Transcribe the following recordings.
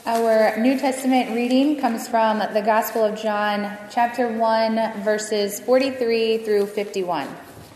Our New Testament reading comes from the Gospel of John, chapter 1, verses 43 through 51.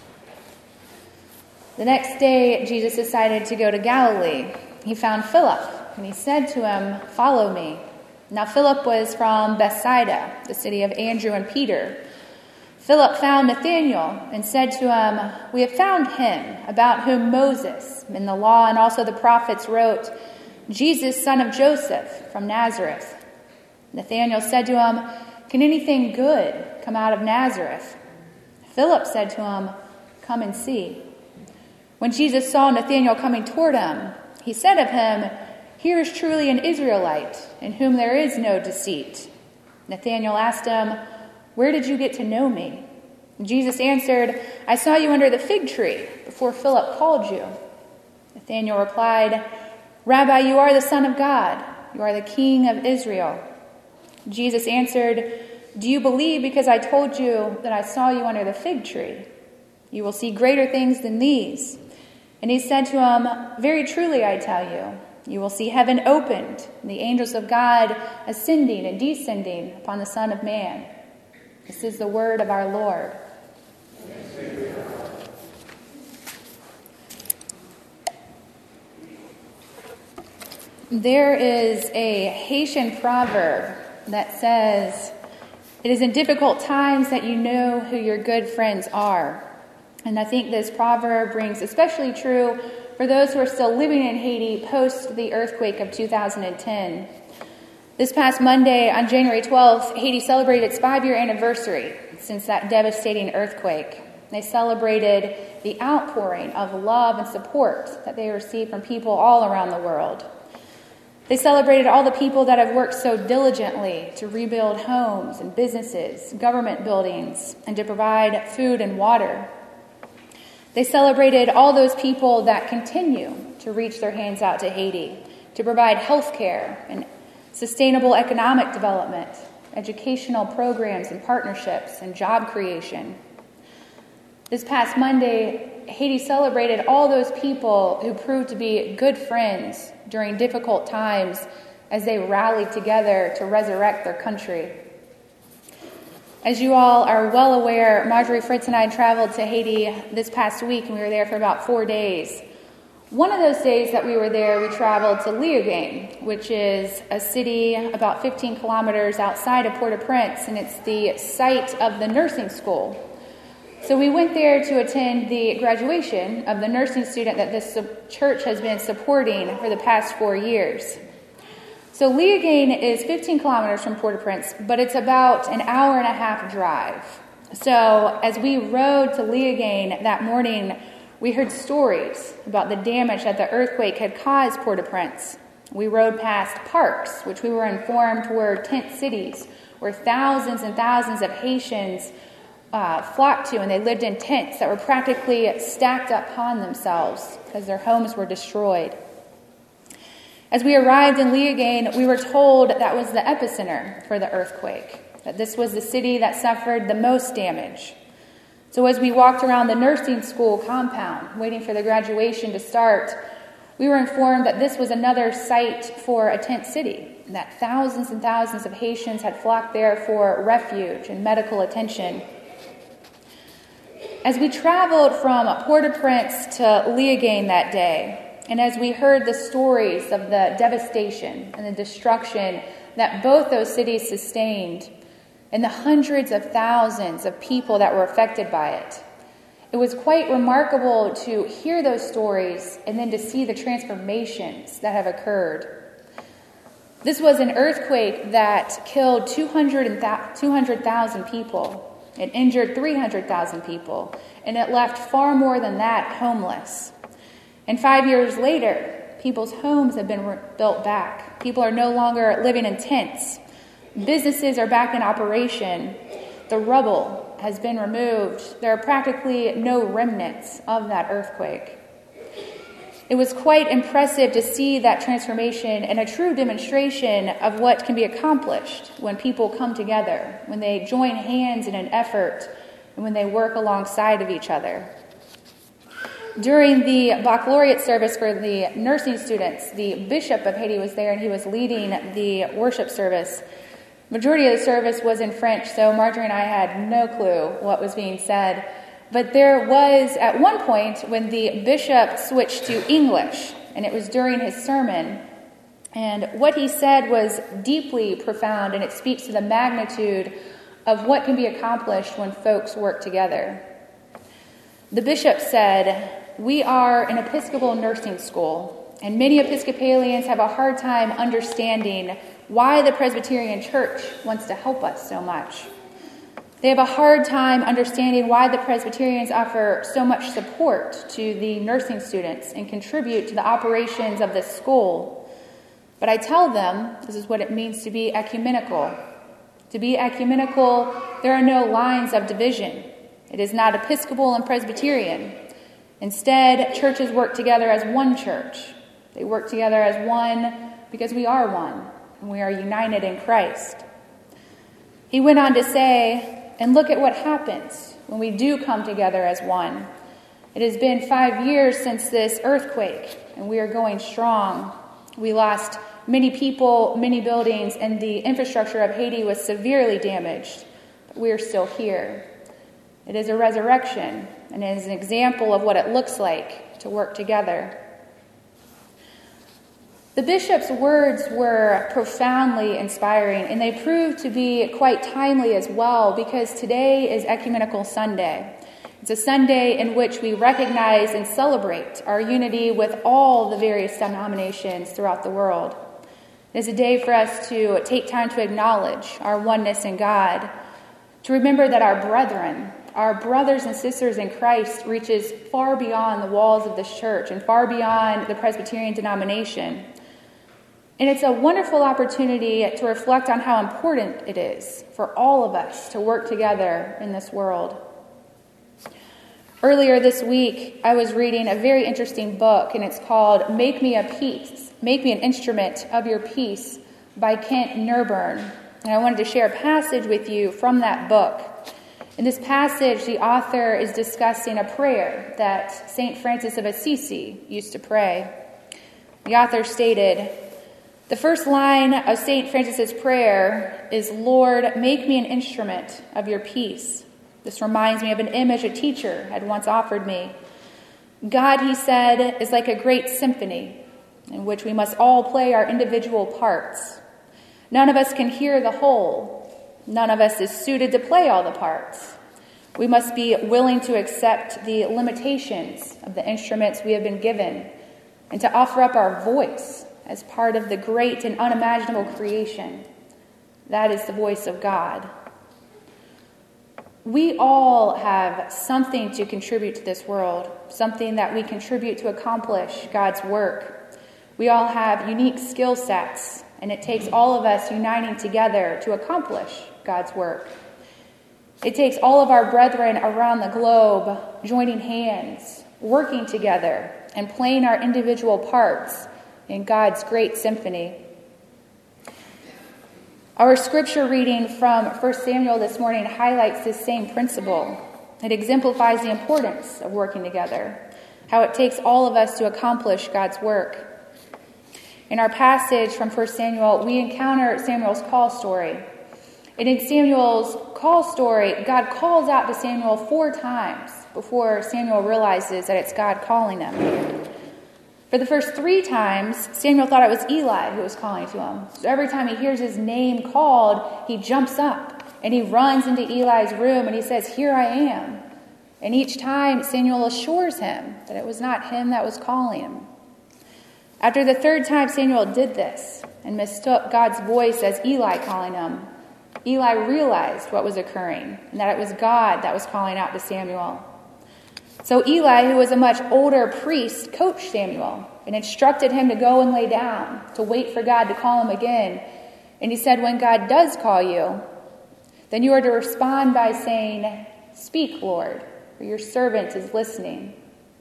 The next day, Jesus decided to go to Galilee. He found Philip, and he said to him, "Follow me." Now Philip was from Bethsaida, the city of Andrew and Peter. Philip found Nathanael and said to him, "We have found him, about whom Moses in the law and also the prophets wrote, Jesus, son of Joseph, from Nazareth." Nathanael said to him, "Can anything good come out of Nazareth?" Philip said to him, "Come and see." When Jesus saw Nathanael coming toward him, he said of him, "Here is truly an Israelite, in whom there is no deceit." Nathanael asked him, "Where did you get to know me?" Jesus answered, "I saw you under the fig tree before Philip called you." Nathanael replied, "Rabbi, you are the Son of God. You are the King of Israel." Jesus answered, "Do you believe because I told you that I saw you under the fig tree? You will see greater things than these." And he said to him, "Very truly I tell you, you will see heaven opened, and the angels of God ascending and descending upon the Son of Man." This is the word of our Lord. There is a Haitian proverb that says, "It is in difficult times that you know who your good friends are." And I think this proverb rings especially true for those who are still living in Haiti post the earthquake of 2010. This past Monday, on January 12th, Haiti celebrated its 5-year anniversary since that devastating earthquake. They celebrated the outpouring of love and support that they received from people all around the world. They celebrated all the people that have worked so diligently to rebuild homes and businesses, government buildings, and to provide food and water. They celebrated all those people that continue to reach their hands out to Haiti, to provide health care and sustainable economic development, educational programs and partnerships, and job creation. This past Monday, Haiti celebrated all those people who proved to be good friends during difficult times as they rallied together to resurrect their country. As you all are well aware, Marjorie Fritz and I traveled to Haiti this past week, and we were there for about 4 days. One of those days that we were there, we traveled to Léogâne, which is a city about 15 kilometers outside of Port-au-Prince, and it's the site of the nursing school. So we went there to attend the graduation of the nursing student that this church has been supporting for the past 4 years. So Léogâne is 15 kilometers from Port-au-Prince, but it's about an hour and a half drive. So as we rode to Léogâne that morning, we heard stories about the damage that the earthquake had caused Port-au-Prince. We rode past parks, which we were informed were tent cities, where thousands and thousands of Haitians flocked to, and they lived in tents that were practically stacked upon themselves because their homes were destroyed. As we arrived in Léogâne, we were told that was the epicenter for the earthquake, that this was the city that suffered the most damage. So as we walked around the nursing school compound, waiting for the graduation to start, we were informed that this was another site for a tent city, and that thousands and thousands of Haitians had flocked there for refuge and medical attention. As we traveled from Port-au-Prince to Léogâne that day, and as we heard the stories of the devastation and the destruction that both those cities sustained, and the hundreds of thousands of people that were affected by it, it was quite remarkable to hear those stories and then to see the transformations that have occurred. This was an earthquake that killed 200,000 people. It injured 300,000 people, and it left far more than that homeless. And 5 years later, people's homes have been built back. People are no longer living in tents. Businesses are back in operation. The rubble has been removed. There are practically no remnants of that earthquake. It was quite impressive to see that transformation and a true demonstration of what can be accomplished when people come together, when they join hands in an effort, and when they work alongside of each other. During the baccalaureate service for the nursing students, the bishop of Haiti was there, and he was leading the worship service. Majority of the service was in French, so Marjorie and I had no clue what was being said. But there was, at one point, when the bishop switched to English, and it was during his sermon, and what he said was deeply profound, and it speaks to the magnitude of what can be accomplished when folks work together. The bishop said, "We are an Episcopal nursing school, and many Episcopalians have a hard time understanding why the Presbyterian Church wants to help us so much. They have a hard time understanding why the Presbyterians offer so much support to the nursing students and contribute to the operations of the school. But I tell them this is what it means to be ecumenical. To be ecumenical, there are no lines of division. It is not Episcopal and Presbyterian. Instead, churches work together as one church. They work together as one because we are one, and we are united in Christ." He went on to say, "And look at what happens when we do come together as one. It has been 5 years since this earthquake, and we are going strong. We lost many people, many buildings, and the infrastructure of Haiti was severely damaged, but we are still here. It is a resurrection, and it is an example of what it looks like to work together." The bishop's words were profoundly inspiring, and they proved to be quite timely as well, because today is Ecumenical Sunday. It's a Sunday in which we recognize and celebrate our unity with all the various denominations throughout the world. It is a day for us to take time to acknowledge our oneness in God, to remember that our brethren, our brothers and sisters in Christ, reaches far beyond the walls of this church and far beyond the Presbyterian denomination. And it's a wonderful opportunity to reflect on how important it is for all of us to work together in this world. Earlier this week, I was reading a very interesting book, and it's called Make Me an Instrument of Your Peace by Kent Nerburn. And I wanted to share a passage with you from that book. In this passage, the author is discussing a prayer that St. Francis of Assisi used to pray. The author stated, "The first line of St. Francis's prayer is, 'Lord, make me an instrument of your peace.' This reminds me of an image a teacher had once offered me. God, he said, is like a great symphony in which we must all play our individual parts. None of us can hear the whole. None of us is suited to play all the parts. We must be willing to accept the limitations of the instruments we have been given and to offer up our voice as part of the great and unimaginable creation. That is the voice of God." We all have something to contribute to this world, something that we contribute to accomplish God's work. We all have unique skill sets, and it takes all of us uniting together to accomplish God's work. It takes all of our brethren around the globe joining hands, working together, and playing our individual parts in God's great symphony. Our scripture reading from 1 Samuel this morning highlights this same principle. It exemplifies the importance of working together, how it takes all of us to accomplish God's work. In our passage from 1 Samuel, we encounter Samuel's call story. And in Samuel's call story, God calls out to Samuel 4 times before Samuel realizes that it's God calling him. For the first 3 times, Samuel thought it was Eli who was calling to him. So every time he hears his name called, he jumps up and he runs into Eli's room and he says, "Here I am." And each time, Samuel assures him that it was not him that was calling him. After the 3rd time Samuel did this and mistook God's voice as Eli calling him, Eli realized what was occurring and that it was God that was calling out to Samuel. So Eli, who was a much older priest, coached Samuel and instructed him to go and lay down, to wait for God to call him again. And he said, when God does call you, then you are to respond by saying, "Speak, Lord, for your servant is listening."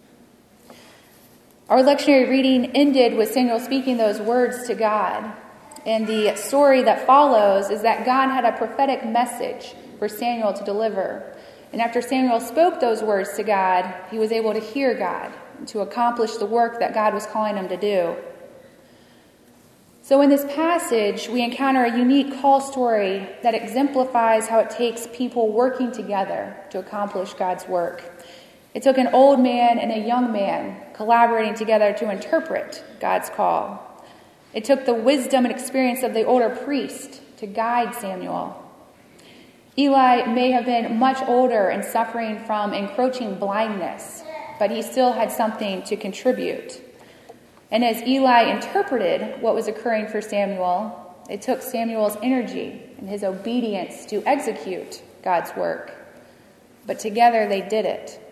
Our lectionary reading ended with Samuel speaking those words to God. And the story that follows is that God had a prophetic message for Samuel to deliver. And after Samuel spoke those words to God, he was able to hear God to accomplish the work that God was calling them to do. So in this passage, we encounter a unique call story that exemplifies how it takes people working together to accomplish God's work. It took an old man and a young man collaborating together to interpret God's call. It took the wisdom and experience of the older priest to guide Samuel. Eli may have been much older and suffering from encroaching blindness, but he still had something to contribute. And as Eli interpreted what was occurring for Samuel, it took Samuel's energy and his obedience to execute God's work. But together they did it.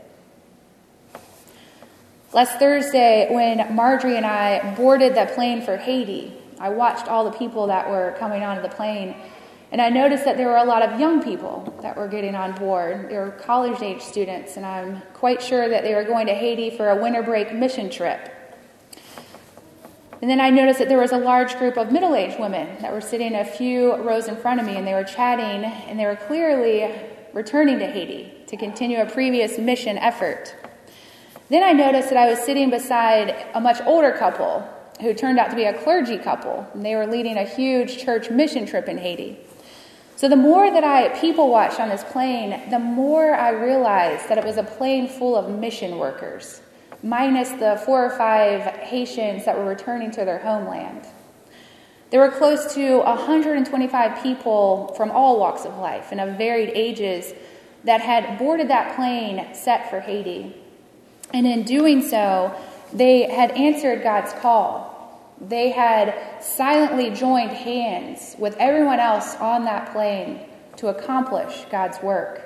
Last Thursday, when Marjorie and I boarded the plane for Haiti, I watched all the people that were coming onto the plane, and I noticed that there were a lot of young people that were getting on board. They were college-age students, and I'm quite sure that they were going to Haiti for a winter break mission trip. And then I noticed that there was a large group of middle-aged women that were sitting a few rows in front of me, and they were chatting, and they were clearly returning to Haiti to continue a previous mission effort. Then I noticed that I was sitting beside a much older couple who turned out to be a clergy couple, and they were leading a huge church mission trip in Haiti. So the more that I people watched on this plane, the more I realized that it was a plane full of mission workers, minus the 4 or 5 Haitians that were returning to their homeland. There were close to 125 people from all walks of life and of varied ages that had boarded that plane set for Haiti. And in doing so, they had answered God's call. They had silently joined hands with everyone else on that plane to accomplish God's work.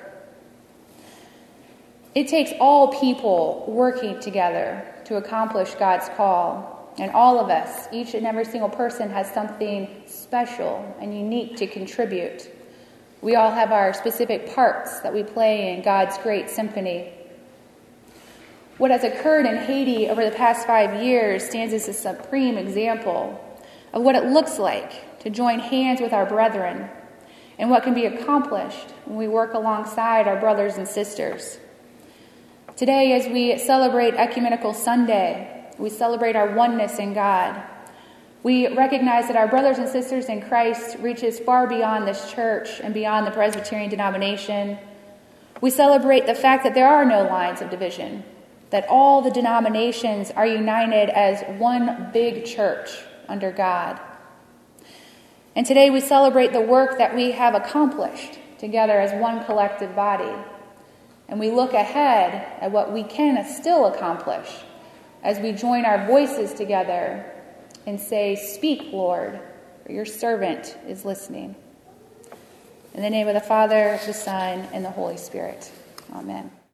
It takes all people working together to accomplish God's call. And all of us, each and every single person, has something special and unique to contribute. We all have our specific parts that we play in God's great symphony. What has occurred in Haiti over the past 5 years stands as a supreme example of what it looks like to join hands with our brethren and what can be accomplished when we work alongside our brothers and sisters. Today, as we celebrate Ecumenical Sunday, we celebrate our oneness in God. We recognize that our brothers and sisters in Christ reaches far beyond this church and beyond the Presbyterian denomination. We celebrate the fact that there are no lines of division, that all the denominations are united as one big church under God. And today we celebrate the work that we have accomplished together as one collective body. And we look ahead at what we can still accomplish as we join our voices together and say, "Speak, Lord, for your servant is listening." In the name of the Father, the Son, and the Holy Spirit. Amen.